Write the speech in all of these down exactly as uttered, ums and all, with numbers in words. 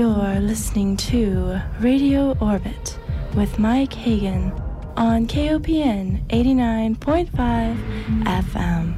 You're listening to Radio Orbit with Mike Hagan on K O P N eighty-nine point five F M.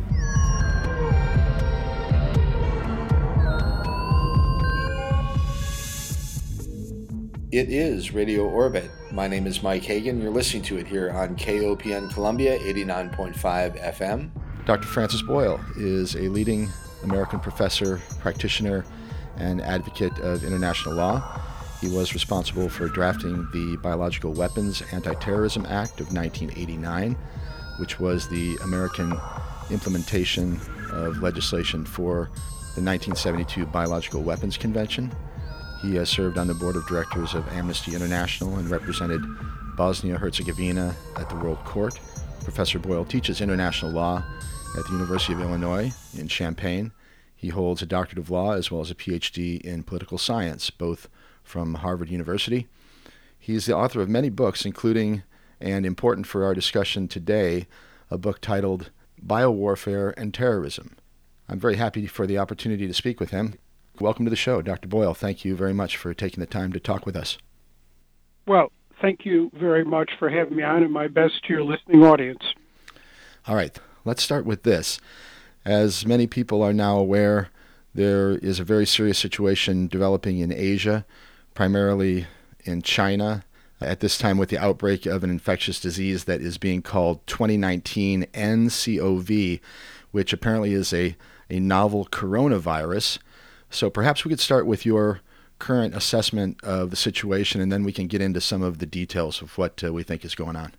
It is Radio Orbit. My name is Mike Hagan. You're listening to it here on K O P N Columbia eighty-nine point five F M. Doctor Francis Boyle is a leading American professor, practitioner, and advocate of international law. He was responsible for drafting the Biological Weapons Anti-Terrorism Act of nineteen eighty-nine, which was the American implementation of legislation for the nineteen seventy-two Biological Weapons Convention. He has served on the board of directors of Amnesty International and represented Bosnia-Herzegovina at the World Court. Professor Boyle teaches international law at the University of Illinois in Champaign. He holds a doctorate of law as well as a P H D in political science, both from Harvard University. He is the author of many books, including, and important for our discussion today, a book titled Biowarfare and Terrorism. I'm very happy for the opportunity to speak with him. Welcome to the show, Doctor Boyle. Thank you very much for taking the time to talk with us. Well, thank you very much for having me on, and my best to your listening audience. All right, let's start with this. As many people are now aware, there is a very serious situation developing in Asia, primarily in China, at this time with the outbreak of an infectious disease that is being called twenty nineteen N C O V, which apparently is a, a novel coronavirus. So perhaps we could start with your current assessment of the situation, and then we can get into some of the details of what uh, we think is going on.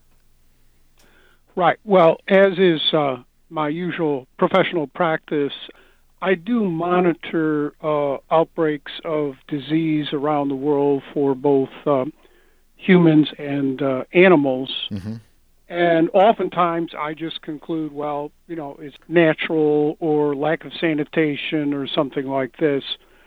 Right. Well, as is uh, my usual professional practice, I do monitor uh, outbreaks of disease around the world for both um, humans and uh, animals. Mm-hmm. And oftentimes I just conclude, well, you know, it's natural or lack of sanitation or something like this.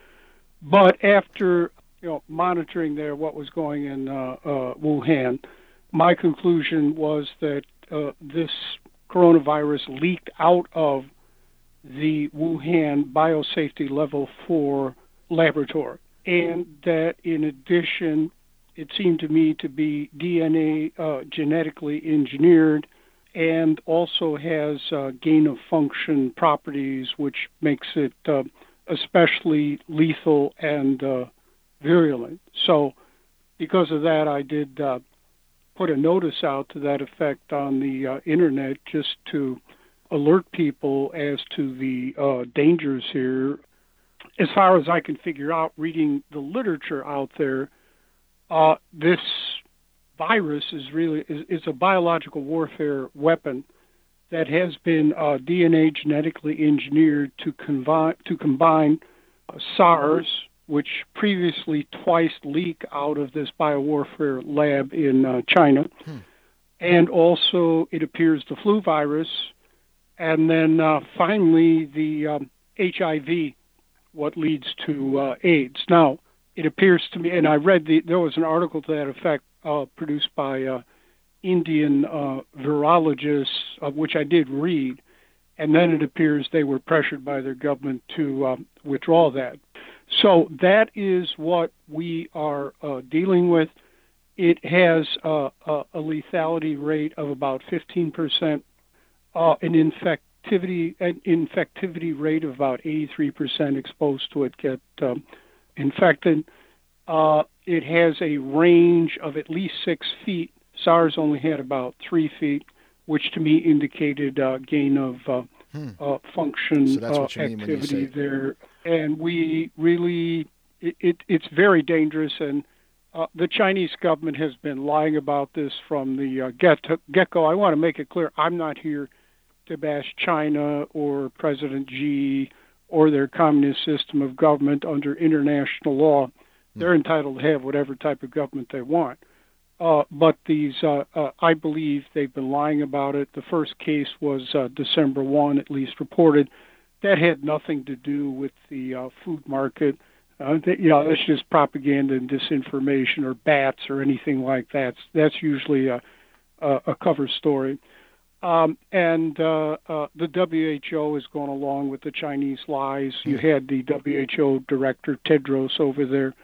But after, you know, monitoring there what was going in uh, uh, Wuhan, my conclusion was that uh, this coronavirus leaked out of the Wuhan biosafety level four laboratory, and that in addition, it seemed to me to be D N A uh, genetically engineered and also has uh, gain-of-function properties, which makes it uh, especially lethal and uh, virulent. So because of that, I did uh, put a notice out to that effect on the uh, Internet just to alert people as to the uh, dangers here. As far as I can figure out, reading the literature out there, Uh, this virus is really is, is a biological warfare weapon that has been uh, D N A genetically engineered to, convi- to combine uh, SARS, which previously twice leaked out of this biowarfare lab in uh, China, hmm. and also it appears the flu virus, and then uh, finally the um, H I V, what leads to uh, AIDS. Now, it appears to me, and I read the, there was an article to that effect uh, produced by uh, Indian uh, virologists, uh, which I did read, and then it appears they were pressured by their government to uh, withdraw that. So that is what we are uh, dealing with. It has uh, a, a lethality rate of about fifteen percent, uh, an infectivity, an infectivity rate of about eighty-three percent exposed to it get um, infected. Uh, it has a range of at least six feet. SARS only had about three feet, which to me indicated uh, gain of uh, hmm. uh, function so that's uh, what you mean activity when you say there. And we really, it, it, it's very dangerous. And uh, the Chinese government has been lying about this from the uh, get get-go. I want to make it clear, I'm not here to bash China or President Xi or their communist system of government under international law. They're entitled to have whatever type of government they want. Uh, but these, uh, uh, I believe they've been lying about it. The first case was uh, December first, at least reported. That had nothing to do with the uh, food market. Uh, they, you know, that's just propaganda and disinformation or bats or anything like that. That's usually a, a, a cover story. Um, and uh, uh, the W H O has gone along with the Chinese lies. You had the W H O director, Tedros, over there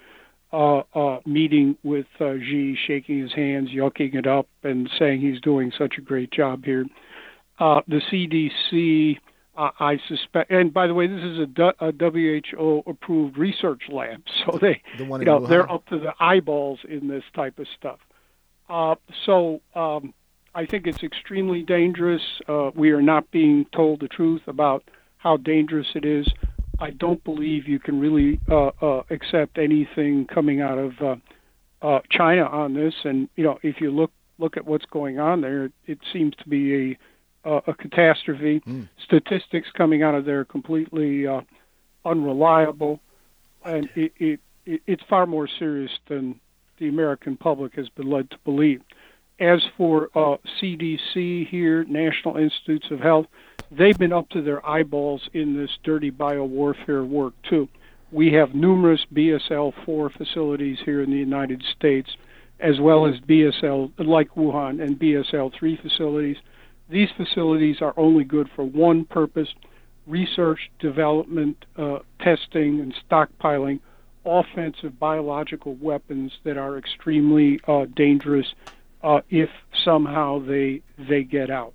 uh, uh, meeting with uh, Xi, shaking his hands, yucking it up, and saying he's doing such a great job here. Uh, the C D C, uh, I suspect, and by the way, this is a, a W H O-approved research lab, so they, the one you know, Wuhan? they're up to the eyeballs in this type of stuff. Uh, so um, I think it's extremely dangerous. Uh, we are not being told the truth about how dangerous it is. I don't believe you can really uh, uh, accept anything coming out of uh, uh, China on this. And you know, if you look look at what's going on there, it seems to be a uh, a catastrophe. Mm. Statistics coming out of there are completely uh, unreliable, and it, it, it it's far more serious than the American public has been led to believe. As for uh, C D C here, National Institutes of Health, they've been up to their eyeballs in this dirty biowarfare work, too. We have numerous B S L four facilities here in the United States, as well as B S L, like Wuhan, and B S L three facilities. These facilities are only good for one purpose: research, development, uh, testing, and stockpiling offensive biological weapons that are extremely uh, dangerous uh, if somehow they they get out.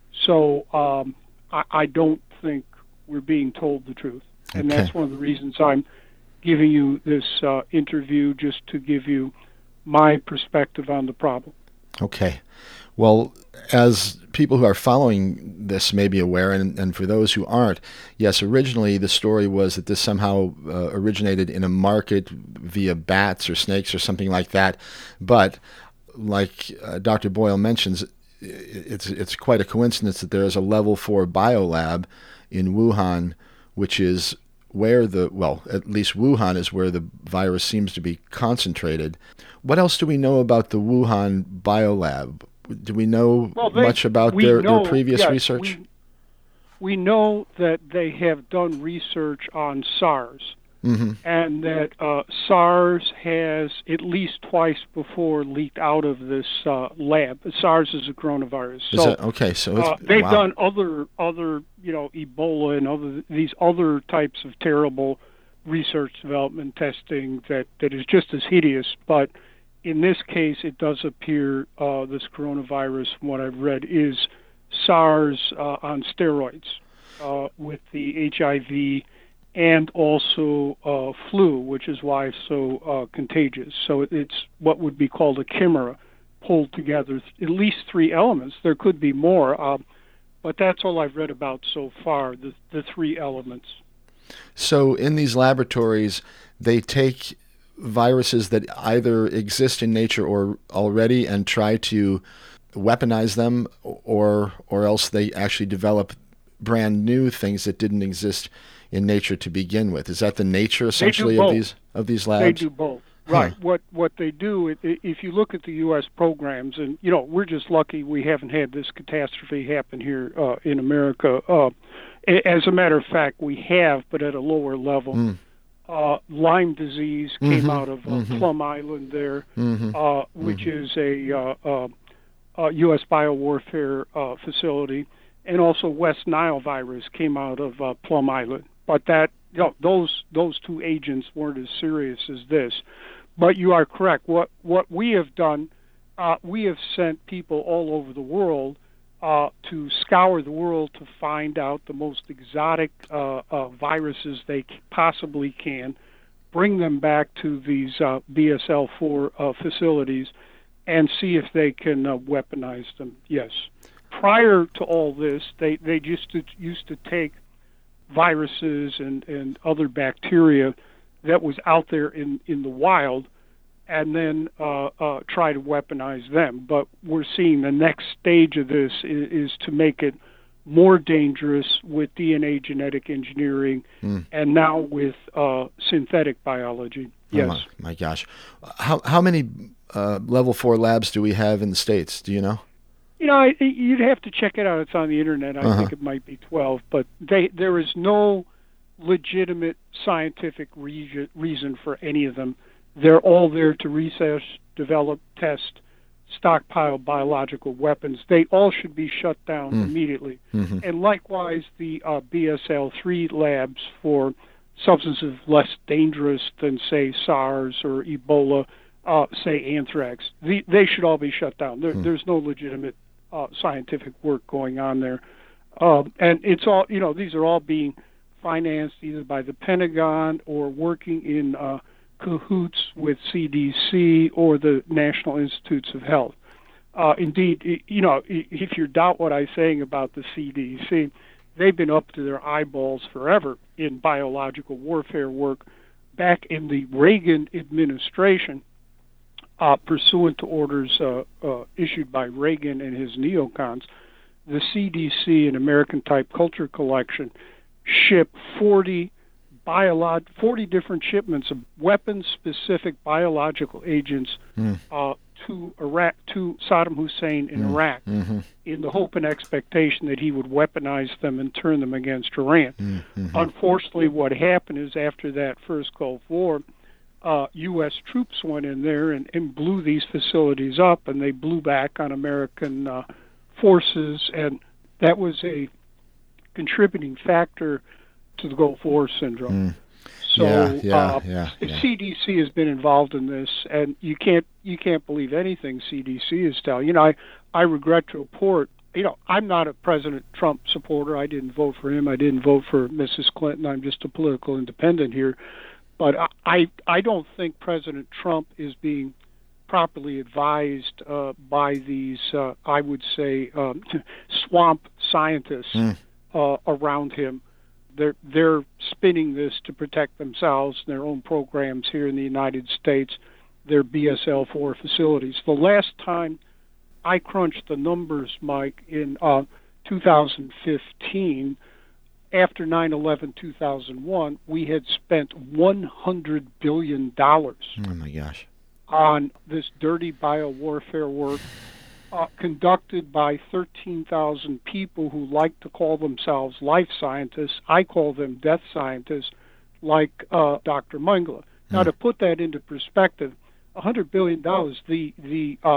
So um, I, I don't think we're being told the truth. And okay. That's one of the reasons I'm giving you this uh, interview, just to give you my perspective on the problem. Okay. Well, as people who are following this may be aware, and, and for those who aren't, yes, originally the story was that this somehow uh, originated in a market via bats or snakes or something like that. But like uh, Doctor Boyle mentions, it's it's quite a coincidence that there is a level four biolab in Wuhan, which is where the, well, at least Wuhan is where the virus seems to be concentrated. What else do we know about the Wuhan biolab? Do we know well, they, much about their, know, their previous yes, research? We, we know that they have done research on SARS, mm-hmm. and that uh, SARS has at least twice before leaked out of this uh, lab. SARS is a coronavirus. Is so that, okay, so it's, uh, they've wow. done other other you know Ebola and other these other types of terrible research development testing that, that is just as hideous, but in this case, it does appear uh, this coronavirus, from what I've read, is SARS uh, on steroids uh, with the H I V and also uh, flu, which is why it's so uh, contagious. So it's what would be called a chimera, pulled together at least three elements. There could be more, uh, but that's all I've read about so far, the, the three elements. So in these laboratories, they take viruses that either exist in nature or already and try to weaponize them, or or else they actually develop brand new things that didn't exist in nature to begin with. Is that the nature essentially of these of these labs? They do both. Right. Huh. What what they do, if you look at the U S programs, and you know we're just lucky we haven't had this catastrophe happen here uh, in America. Uh, as a matter of fact, we have, but at a lower level. Mm. Uh, Lyme disease came mm-hmm, out of uh, mm-hmm. Plum Island there, mm-hmm, uh, which mm-hmm. is a uh, uh, uh, U S biowarfare uh, facility, and also West Nile virus came out of uh, Plum Island. But that, you know, those those two agents weren't as serious as this. But you are correct. What what we have done, uh, we have sent people all over the world Uh, to scour the world to find out the most exotic uh, uh, viruses they c- possibly can, bring them back to these uh, B S L four uh, facilities, and see if they can uh, weaponize them. Yes. Prior to all this, they, they just to, used to take viruses and, and other bacteria that was out there in, in the wild and then uh, uh, try to weaponize them. But we're seeing the next stage of this is, is to make it more dangerous with D N A genetic engineering mm. and now with uh, synthetic biology. Yes. Oh my, my gosh. How how many uh, level four labs do we have in the States? Do you know? You know, I, you'd have to check it out. It's on the internet. I uh-huh. think it might be twelve. But they, there is no legitimate scientific re- reason for any of them. They're all there to research, develop, test, stockpile biological weapons. They all should be shut down mm. immediately. Mm-hmm. And likewise, the uh, B S L three labs for substances less dangerous than, say, SARS or Ebola, uh, say anthrax. The, they should all be shut down. There, hmm. There's no legitimate uh, scientific work going on there. Uh, and it's all, you know, these are all being financed either by the Pentagon or working in uh, cahoots with C D C or the National Institutes of Health. Uh, indeed, you know, if you doubt what I'm saying about the C D C, they've been up to their eyeballs forever in biological warfare work. Back in the Reagan administration, uh, pursuant to orders uh, uh, issued by Reagan and his neocons, the C D C and American Type Culture Collection shipped forty biolog- forty different shipments of weapons-specific biological agents mm. uh, to Iraq, to Saddam Hussein in mm. Iraq, mm-hmm. in the hope and expectation that he would weaponize them and turn them against Iran. Mm-hmm. Unfortunately, what happened is after that first Gulf War, uh, U S troops went in there and, and blew these facilities up, and they blew back on American uh, forces, and that was a contributing factor to the Gulf War syndrome. Mm. So yeah, yeah, uh, yeah, yeah. C D C has been involved in this, and you can't you can't believe anything C D C is telling. You know, I I regret to report. You know, I'm not a President Trump supporter. I didn't vote for him. I didn't vote for Missus Clinton. I'm just a political independent here. But I I don't think President Trump is being properly advised uh, by these, uh, I would say, um, swamp scientists mm. uh, around him. They're they're spinning this to protect themselves, their own programs here in the United States, their B S L four facilities. The last time I crunched the numbers, Mike, in uh, two thousand fifteen, after nine eleven two thousand one, we had spent one hundred billion dollars oh my gosh. on this dirty biowarfare work uh, conducted by thirteen thousand people who like to call themselves life scientists. I call them death scientists, like uh, Doctor Mengele. Now, mm. to put that into perspective, one hundred billion dollars, the, the, uh,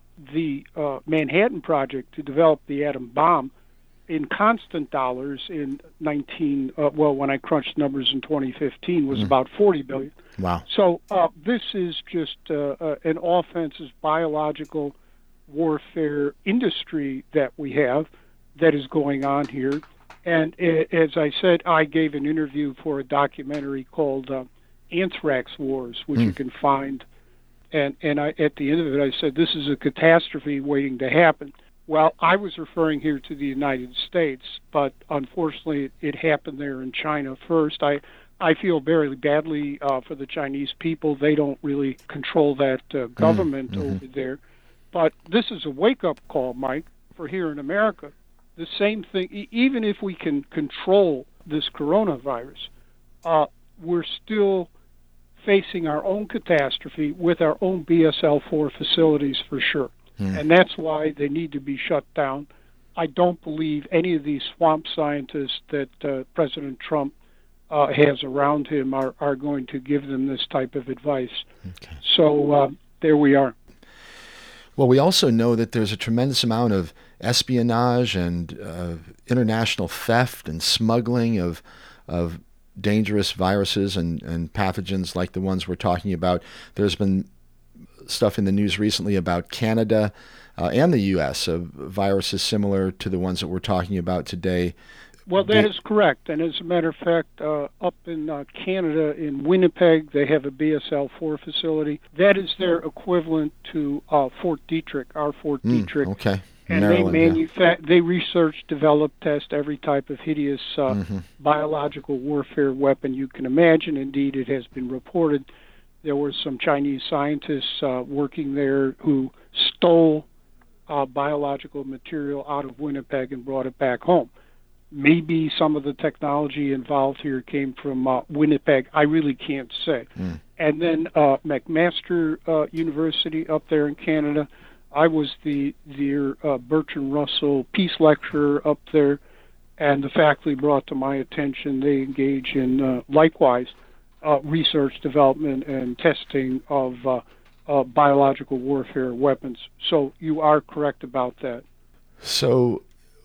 the uh, Manhattan Project to develop the atom bomb, in constant dollars in nineteen, uh, well, when I crunched numbers in twenty fifteen, was mm. about forty billion dollars. Wow. So uh, this is just uh, uh, an offensive biological warfare industry that we have that is going on here. And uh, as I said, I gave an interview for a documentary called uh, Anthrax Wars, which mm. you can find. And, and I, at the end of it, I said, this is a catastrophe waiting to happen. Well, I was referring here to the United States, but unfortunately it, it happened there in China first. I I feel very badly uh, for the Chinese people. They don't really control that uh, government mm-hmm. over there. But this is a wake-up call, Mike, for here in America. The same thing, e- even if we can control this coronavirus, uh, we're still facing our own catastrophe with our own B S L four facilities for sure. Mm. And that's why they need to be shut down. I don't believe any of these swamp scientists that uh, President Trump uh, has around him are, are going to give them this type of advice. Okay. So uh, there we are. Well, we also know that there's a tremendous amount of espionage and uh, international theft and smuggling of of dangerous viruses and, and pathogens like the ones we're talking about. There's been stuff in the news recently about Canada uh, and the U S of viruses similar to the ones that we're talking about today. Well, that is correct. And as a matter of fact, uh, up in uh, Canada, in Winnipeg, they have a B S L four facility. That is their equivalent to uh, Fort Detrick, our Fort mm, Detrick. Okay. And Maryland, they manufa- yeah. they research, develop, test every type of hideous uh, mm-hmm. biological warfare weapon you can imagine. Indeed, it has been reported there were some Chinese scientists uh, working there who stole uh, biological material out of Winnipeg and brought it back home. Maybe some of the technology involved here came from uh, Winnipeg. I really can't say. Mm. And then uh, McMaster uh, University up there in Canada, I was the their uh, Bertrand Russell Peace Lecturer up there, and the faculty brought to my attention they engage in uh, likewise Uh, research, development, and testing of uh, uh, biological warfare weapons. So you are correct about that. So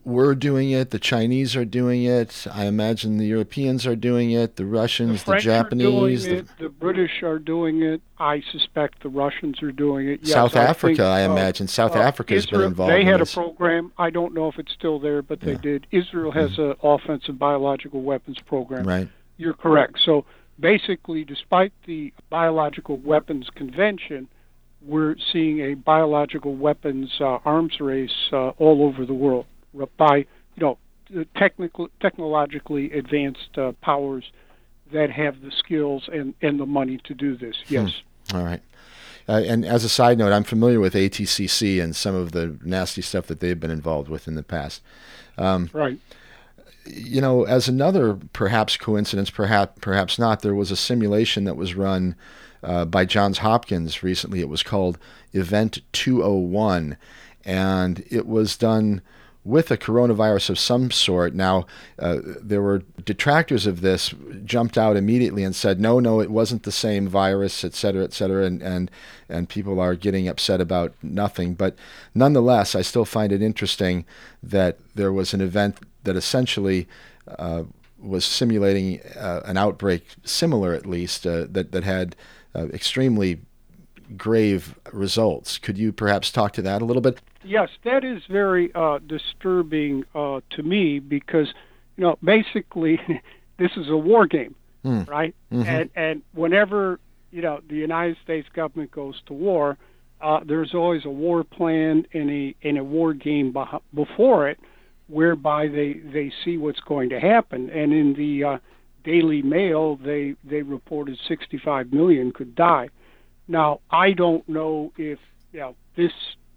we're doing it, the Chinese are doing it, I imagine the Europeans are doing it, the Russians, the, the Japanese. Are doing it, the, the British are doing it. I suspect the Russians are doing it. Yes, South I Africa, think, I uh, imagine. South uh, Africa has Israel, been involved They in had this. a program. I don't know if it's still there, but they Yeah. did. Israel has Mm-hmm. an offensive biological weapons program. Right. You're correct. So basically, despite the Biological Weapons Convention, we're seeing a biological weapons uh, arms race uh, all over the world by, you know, technical, technologically advanced uh, powers that have the skills and, and the money to do this. Yes. Hmm. All right. Uh, and as a side note, I'm familiar with A T C C and some of the nasty stuff that they've been involved with in the past. Um, right. You know, as another perhaps coincidence, perhaps perhaps not, there was a simulation that was run uh, by Johns Hopkins recently. It was called Event two oh one, and it was done with a coronavirus of some sort. Now, uh, there were detractors of this jumped out immediately and said, no, no, it wasn't the same virus, et cetera, et cetera, and, and, and people are getting upset about nothing. But nonetheless, I still find it interesting that there was an event that essentially uh, was simulating uh, an outbreak, similar at least, uh, that, that had uh, extremely grave results. Could you perhaps talk to that a little bit? Yes, that is very uh, disturbing uh, to me because, you know, basically this is a war game, mm. right? Mm-hmm. And and whenever, you know, the United States government goes to war, uh, there's always a war plan and a and a war game beh- before it, whereby they, they see what's going to happen. And in the uh, Daily Mail, they they reported sixty-five million could die. Now, I don't know if, you know, this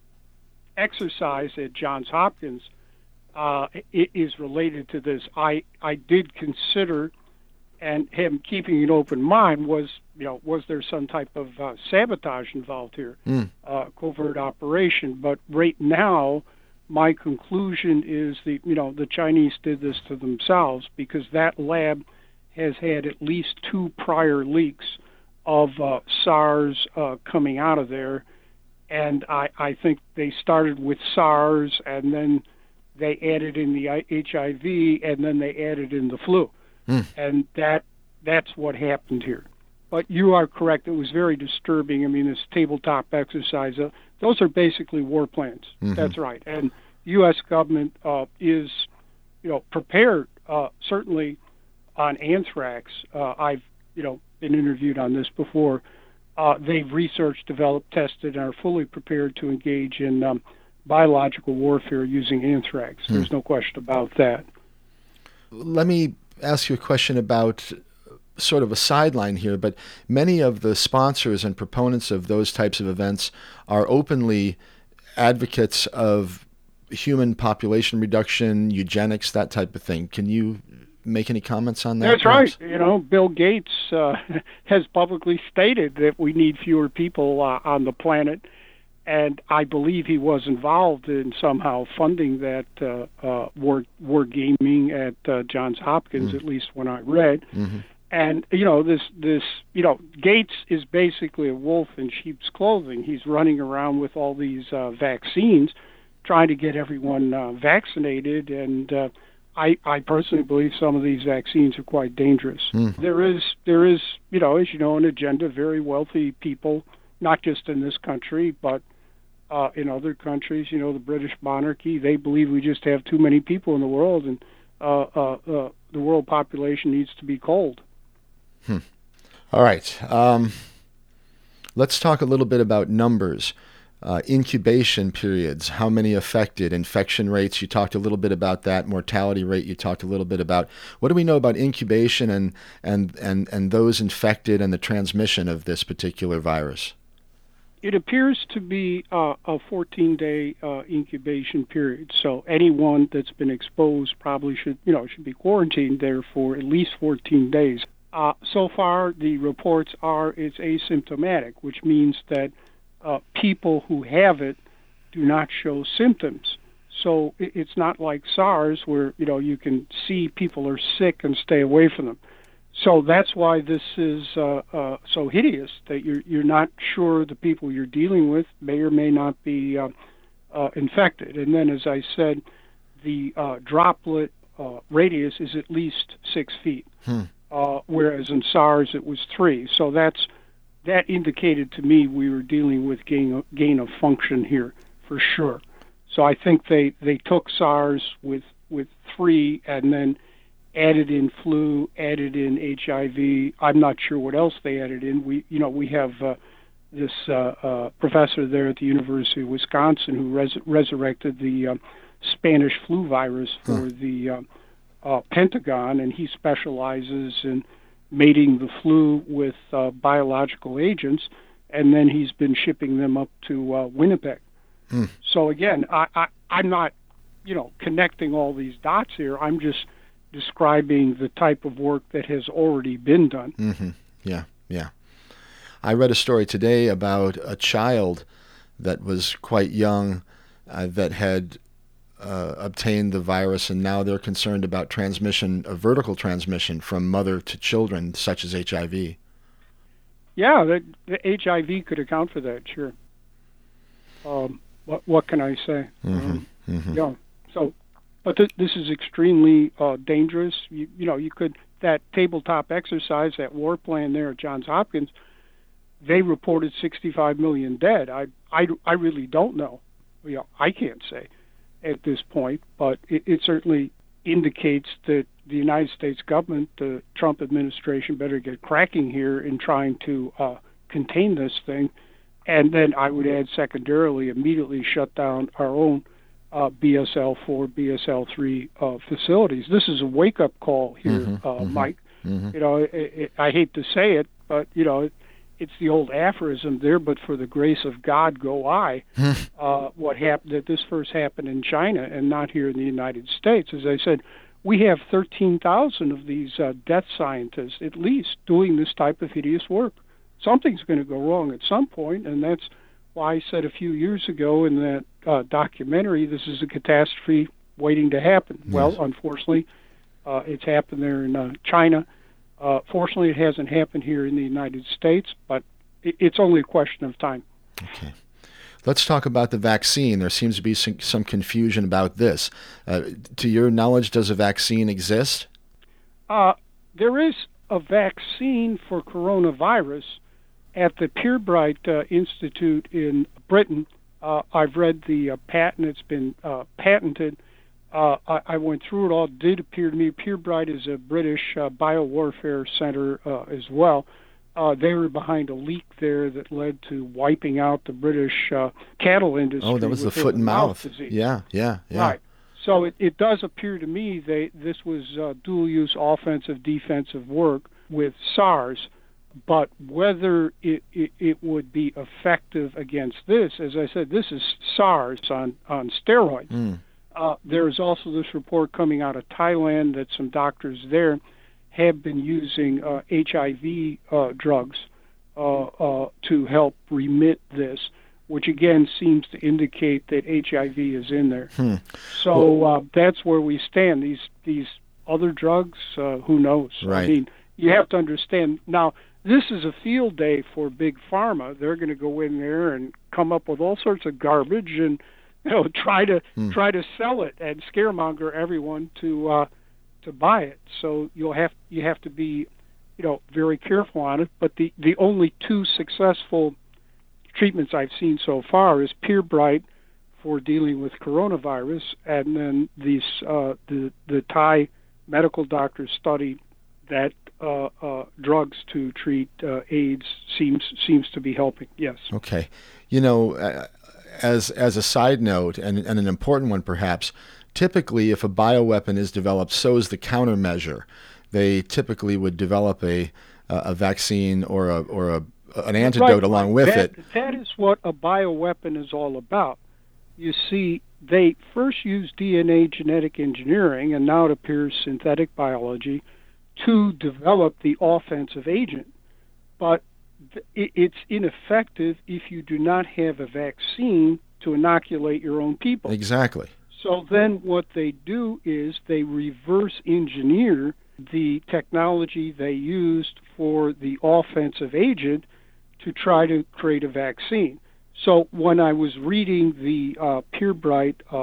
exercise at Johns Hopkins uh, is related to this. I, I did consider, and him keeping an open mind, was, you know, was there some type of uh, sabotage involved here, mm. uh, covert operation? But right now, my conclusion is the, you know, the Chinese did this to themselves because that lab has had at least two prior leaks of uh, SARS uh, coming out of there. And I, I think they started with SARS, and then they added in the H I V, and then they added in the flu. Mm. And that that's what happened here. But you are correct. It was very disturbing. I mean, this tabletop exercise, uh, those are basically war plans. Mm-hmm. That's right. And the U S government uh, is, you know, prepared, uh, certainly on anthrax. Uh, I've, you know, been interviewed on this before. Uh, they've researched, developed, tested, and are fully prepared to engage in um, biological warfare using anthrax. Hmm. There's no question about that. Let me ask you a question about sort of a sideline here, but many of the sponsors and proponents of those types of events are openly advocates of human population reduction, eugenics, that type of thing. Can you make any comments on that? That's perhaps? right. You know, Bill Gates uh, has publicly stated that we need fewer people uh, on the planet, and I believe he was involved in somehow funding that uh, uh, war war gaming at uh, Johns Hopkins, mm. at least when I read. Mm-hmm. And you know, this this you know, Gates is basically a wolf in sheep's clothing. He's running around with all these uh, vaccines, trying to get everyone uh, vaccinated, and uh, I, I personally believe some of these vaccines are quite dangerous. Mm. There is, there is, you know, as you know, an agenda. Very wealthy people, not just in this country, but uh, in other countries. You know, the British monarchy. They believe we just have too many people in the world, and uh, uh, uh, the world population needs to be culled. Hmm. All right. Um, let's talk a little bit about numbers. Uh, incubation periods, how many affected, infection rates, you talked a little bit about that, mortality rate, you talked a little bit about. What do we know about incubation and, and, and, and those infected and the transmission of this particular virus? It appears to be uh, a fourteen-day uh, incubation period. So anyone that's been exposed probably should, you know, should be quarantined there for at least fourteen days. Uh, so far, the reports are it's asymptomatic, which means that Uh, people who have it do not show symptoms. So it's not like SARS where, you know, you can see people are sick and stay away from them. So that's why this is uh, uh, so hideous, that you're, you're not sure the people you're dealing with may or may not be uh, uh, infected. And then, as I said, the uh, droplet uh, radius is at least six feet, hmm. uh, whereas in SARS it was three. So that's that indicated to me we were dealing with gain of, gain of function here for sure. So I think they, they took SARS with with three and then added in flu, added in H I V. I'm not sure what else they added in. We you know we have uh, this uh, uh, professor there at the University of Wisconsin who res- resurrected the uh, Spanish flu virus for huh. the uh, uh, Pentagon, and he specializes in mating the flu with uh, biological agents, and then he's been shipping them up to uh, Winnipeg. Mm. So again, I, I, I'm not, you know, connecting all these dots here. I'm just describing the type of work that has already been done. Mm-hmm. Yeah, yeah. I read a story today about a child that was quite young uh, that had uh, obtained the virus, and now they're concerned about transmission, a vertical transmission from mother to children, such as H I V. Yeah, the, the H I V could account for that, sure. Um, what what can I say? Mm-hmm. Um, Mm-hmm. Yeah. So, but th- this is extremely uh, dangerous. You, you know, you could that tabletop exercise, that war plan there at Johns Hopkins. They reported sixty-five million dead. I I, I really don't know. You know, I can't say at this point, but it, it certainly indicates that the United States government, the Trump administration, better get cracking here in trying to uh, contain this thing. And then I would add secondarily, immediately shut down our own uh, B S L four, B S L three uh, facilities. This is a wake-up call here, mm-hmm, uh, mm-hmm, Mike. Mm-hmm. You know, it, it, I hate to say it, but, you know, it, it's the old aphorism there, but for the grace of God go I. uh, what happened, that this first happened in China and not here in the United States. As I said, we have thirteen thousand of these uh, death scientists, at least, doing this type of hideous work. Something's going to go wrong at some point, and that's why I said a few years ago in that uh, documentary, this is a catastrophe waiting to happen. Yes. Well, unfortunately, uh, it's happened there in uh, China. Uh, fortunately, it hasn't happened here in the United States, but it, it's only a question of time. Okay. Let's talk about the vaccine. There seems to be some, some confusion about this. Uh, to your knowledge, does a vaccine exist? Uh, there is a vaccine for coronavirus at the Pirbright uh, Institute in Britain. Uh, I've read the uh, patent. It's been uh, patented. Uh, I, I went through it all. It did appear to me Pirbright is a British uh, biowarfare center uh, as well. Uh, they were behind a leak there that led to wiping out the British uh, cattle industry. Oh, that was the foot and mouth. mouth disease. Yeah, yeah, yeah. Right. So it, it does appear to me that this was uh, dual-use offensive, defensive work with SARS. But whether it, it, it would be effective against this, as I said, this is SARS on, on steroids. Mm. Uh, there is also this report coming out of Thailand that some doctors there have been using uh, H I V uh, drugs uh, uh, to help remit this, which again seems to indicate that H I V is in there. Hmm. So uh, that's where we stand. These these other drugs, uh, who knows? Right. I mean, you have to understand now. This is a field day for Big Pharma. They're going to go in there and come up with all sorts of garbage and, you know, try to hmm. try to sell it and scaremonger everyone to uh, to buy it. So you'll have you have to be, you know, very careful on it. But the, the only two successful treatments I've seen so far is Pirbright for dealing with coronavirus, and then these uh, the the Thai medical doctors studied that uh, uh, drugs to treat uh, AIDS seems seems to be helping. Yes. Okay. You know, uh, as as a side note, and, and an important one perhaps, typically if a bioweapon is developed, so is the countermeasure. They typically would develop a a vaccine or a or a an antidote right. along with that, it. That is what a bioweapon is all about. You see, they first used D N A genetic engineering, and now it appears synthetic biology, to develop the offensive agent. But th- it's ineffective if you do not have a vaccine to inoculate your own people. Exactly. So then what they do is they reverse engineer the technology they used for the offensive agent to try to create a vaccine. So when I was reading the uh, Pirbright uh,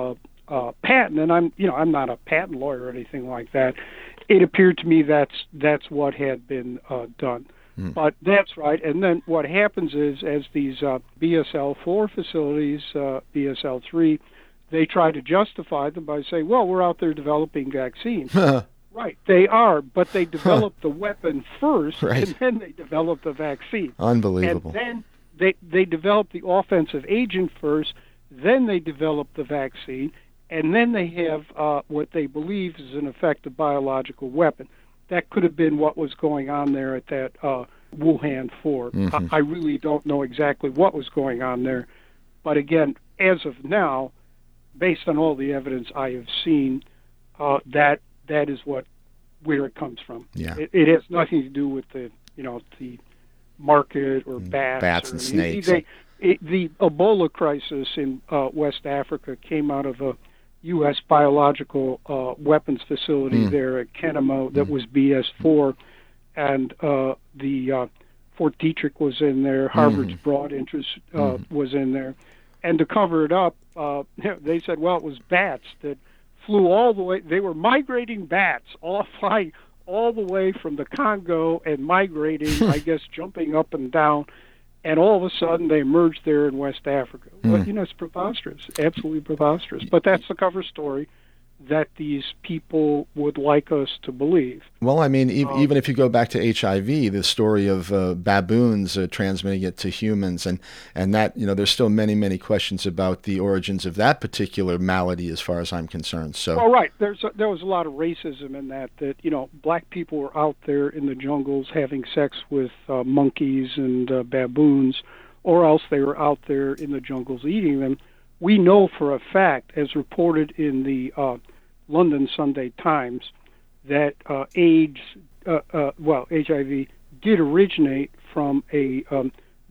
uh, patent, and I'm, you know, I'm not a patent lawyer or anything like that. It appeared to me that's that's what had been uh, done. Mm. But that's right. And then what happens is, as these uh, B S L four facilities, uh, B S L three, they try to justify them by saying, well, we're out there developing vaccines. Right, they are, but they develop huh. the weapon first, right. and then they develop the vaccine. Unbelievable. And then they, they develop the offensive agent first, then they develop the vaccine, and then they have uh, what they believe is an effective biological weapon. That could have been what was going on there at that uh, Wuhan four. Mm-hmm. I, I really don't know exactly what was going on there. But again, as of now, based on all the evidence I have seen, uh, that that is what where it comes from. Yeah. It, it has nothing to do with the you know the market or bats. Bats or, and snakes. They, it, the Ebola crisis in uh, West Africa came out of a U S biological uh, weapons facility mm. there at Kenemo that mm. was B S four, and uh, the uh, Fort Detrick was in there. Harvard's mm. broad interest uh, mm. was in there, and to cover it up, uh, they said, well, it was bats that flew all the way. They were migrating bats, all flying all the way from the Congo and migrating, I guess, jumping up and down. And all of a sudden, they emerged there in West Africa. Mm. Well, you know, it's preposterous, absolutely preposterous. But that's the cover story that these people would like us to believe. Well, I mean, e- um, even if you go back to H I V, the story of uh, baboons uh, transmitting it to humans, and, and that, you know, there's still many, many questions about the origins of that particular malady as far as I'm concerned. So, well, right. There's a, there was a lot of racism in that, that, you know, black people were out there in the jungles having sex with uh, monkeys and uh, baboons, or else they were out there in the jungles eating them. We know for a fact, as reported in the uh, London Sunday Times, that uh, AIDS, uh, uh, well, H I V did originate from a um,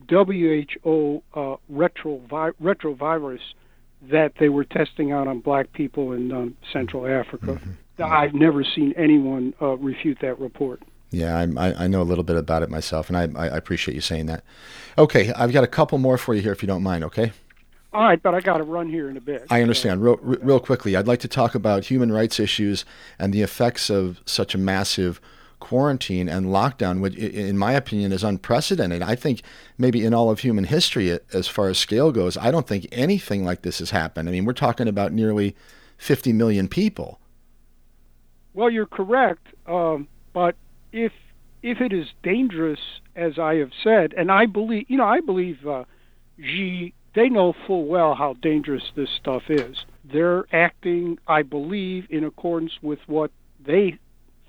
W H O uh, retrovi- retrovirus that they were testing out on black people in um, Central Africa. Mm-hmm. I've never seen anyone uh, refute that report. Yeah, I, I know a little bit about it myself, and I, I appreciate you saying that. Okay, I've got a couple more for you here, if you don't mind, okay? All right, but I got to run here in a bit. I understand. Real, real quickly, I'd like to talk about human rights issues and the effects of such a massive quarantine and lockdown, which, in my opinion, is unprecedented. I think maybe in all of human history, as far as scale goes, I don't think anything like this has happened. I mean, we're talking about nearly fifty million people. Well, you're correct, um, but if if it is dangerous, as I have said, and I believe, you know, I believe uh, Xi. They know full well how dangerous this stuff is. They're acting, I believe, in accordance with what they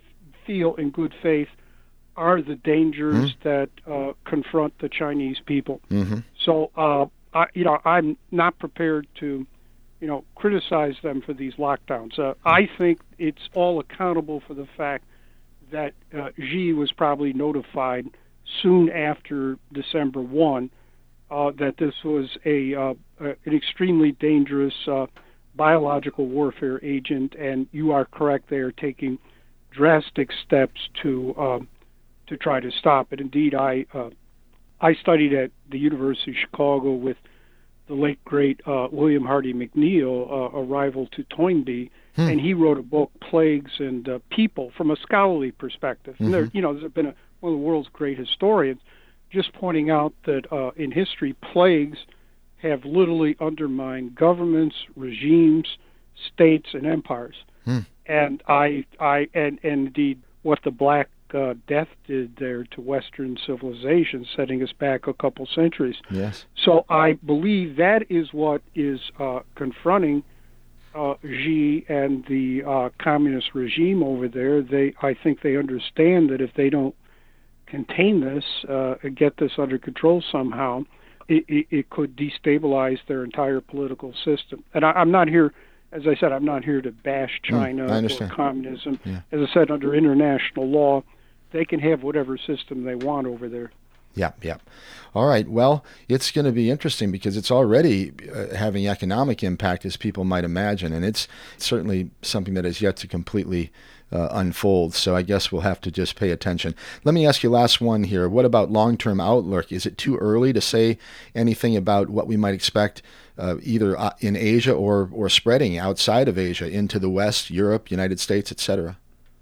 feel in good faith are the dangers mm-hmm. that uh, confront the Chinese people. Mm-hmm. So, uh, I, you know, I'm not prepared to, you know, criticize them for these lockdowns. Uh, I think it's all accountable for the fact that uh, Xi was probably notified soon after December first Uh, that this was a uh, an extremely dangerous uh, biological warfare agent, and you are correct. They are taking drastic steps to um, to try to stop it. Indeed, I uh, I studied at the University of Chicago with the late great uh, William Hardy McNeil, uh, a rival to Toynbee, hmm. and he wrote a book, Plagues and uh, People, from a scholarly perspective. Mm-hmm. And there, you know, there's been a, one of the world's great historians. Just pointing out that uh, in history, plagues have literally undermined governments, regimes, states, and empires. Hmm. And I, I, and, and indeed, what the Black uh, Death did there to Western civilization, setting us back a couple centuries. Yes. So I believe that is what is uh, confronting uh, Xi and the uh, communist regime over there. They, I think, they understand that if they don't contain this, uh, get this under control somehow, it, it, it could destabilize their entire political system. And I, I'm not here, as I said, I'm not here to bash China mm, or communism. Yeah. As I said, under international law, they can have whatever system they want over there. Yeah, yeah. All right. Well, it's going to be interesting because it's already uh, having economic impact, as people might imagine, and it's certainly something that is yet to completely uh, unfold. So I guess we'll have to just pay attention. Let me ask you last one here. What about long-term outlook? Is it too early to say anything about what we might expect uh, either uh, in Asia or, or spreading outside of Asia into the West, Europe, United States, et cetera?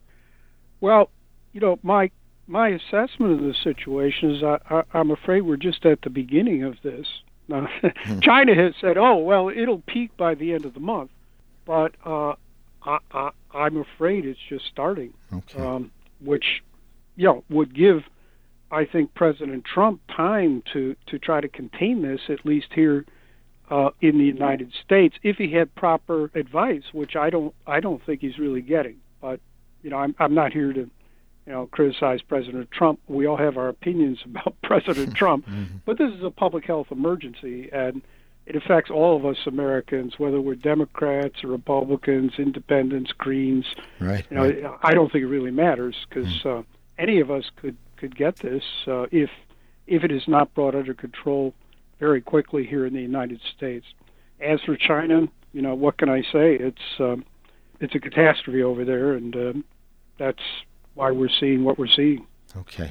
Well, you know, my my assessment of the situation is I, I, I'm afraid we're just at the beginning of this. Now, China has said, oh, well, it'll peak by the end of the month. But uh, I, I, I'm afraid it's just starting, okay. um, which, you know, would give, I think, President Trump time to, to try to contain this, at least here uh, in the United States, if he had proper advice, which I don't I don't think he's really getting. But, you know, I'm I'm not here to, you know, criticize President Trump. We all have our opinions about President Trump, mm-hmm. but this is a public health emergency, and it affects all of us Americans, whether we're Democrats or Republicans, Independents, Greens. Right. You know, right. I don't think it really matters because mm-hmm. uh, any of us could, could get this uh, if if it is not brought under control very quickly here in the United States. As for China, you know, what can I say? It's um, it's a catastrophe over there, and um, that's why we're seeing what we're seeing. Okay.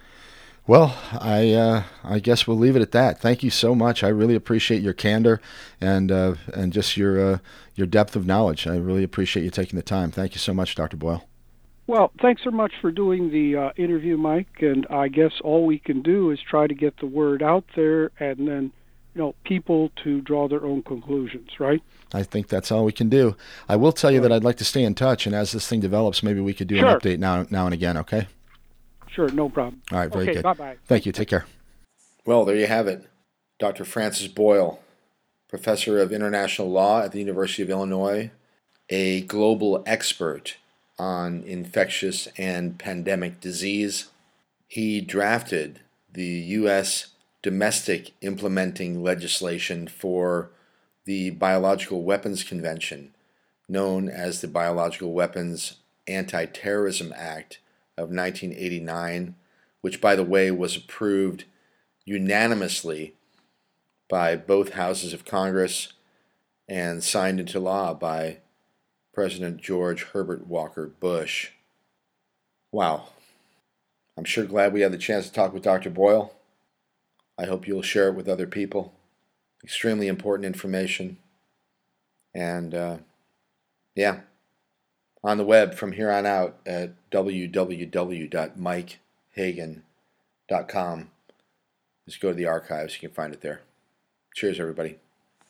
Well, I uh, I guess we'll leave it at that. Thank you so much. I really appreciate your candor and uh, and just your uh, your depth of knowledge. I really appreciate you taking the time. Thank you so much, Doctor Boyle. Well, thanks so much for doing the uh, interview, Mike. And I guess all we can do is try to get the word out there, and then, you know, people to draw their own conclusions, right? I think that's all we can do. I will tell you that I'd like to stay in touch, and as this thing develops, maybe we could do sure. an update now now and again, okay? Sure, no problem. All right, very okay, good. Bye-bye. Thank you. Take care. Well, there you have it. Doctor Francis Boyle, professor of international law at the University of Illinois, a global expert on infectious and pandemic disease. He drafted the U S domestic implementing legislation for the Biological Weapons Convention, known as the Biological Weapons Anti-Terrorism Act of nineteen eighty-nine, which, by the way, was approved unanimously by both houses of Congress and signed into law by President George Herbert Walker Bush. Wow. I'm sure glad we had the chance to talk with Doctor Boyle. I hope you'll share it with other people. Extremely important information. And, uh, yeah, on the web from here on out at w w w dot mike hagan dot com. Just go to the archives. You can find it there. Cheers, everybody.